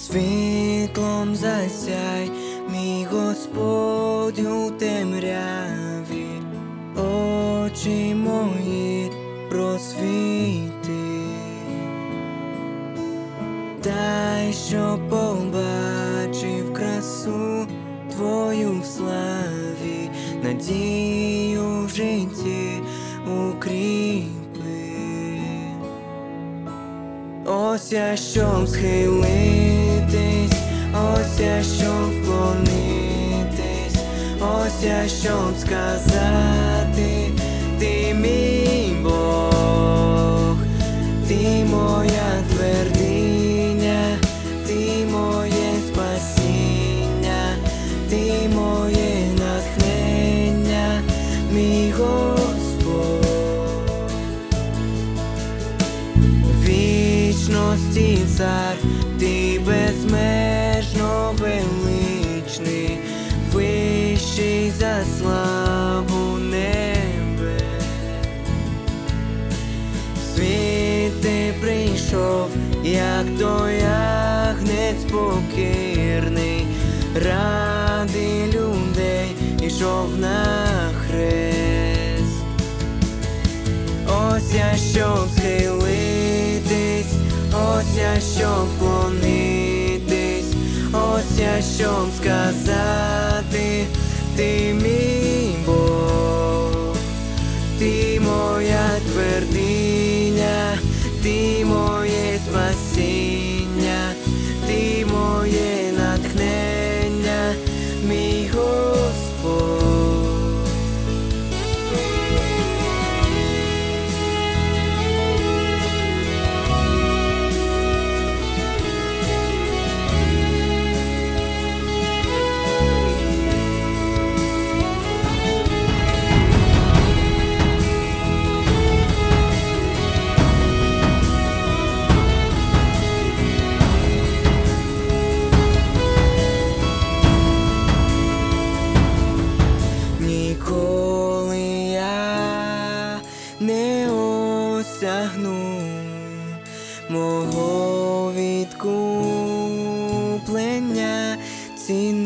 Світлом засяй, мій Господь у темряві, очі мої просвіти, дай, щоб побачив красу Твою в славі, надію в житті укріпи. Ось я, щоб схилитись, ось я, щоб вклонитись, ось я, щоб сказати: ти мій Бог, ти моя твердиня, ти моє спасіння, ти моє натхнення, мій Господь. Вічності цар, ти безмежно величний, вищий за славу небес. В світ ти прийшов, як той агнець покірний, ради людей ішов на хрест. Ось я, щоб схилитись, ось я, щоб вклонитись, ось я, щоб сказати: ти мій Бог, ти моя твердиня, ти моє спасіння, ти моє натхнення, мій Господь. Ніколи я не осягну мого відкуплення, ціни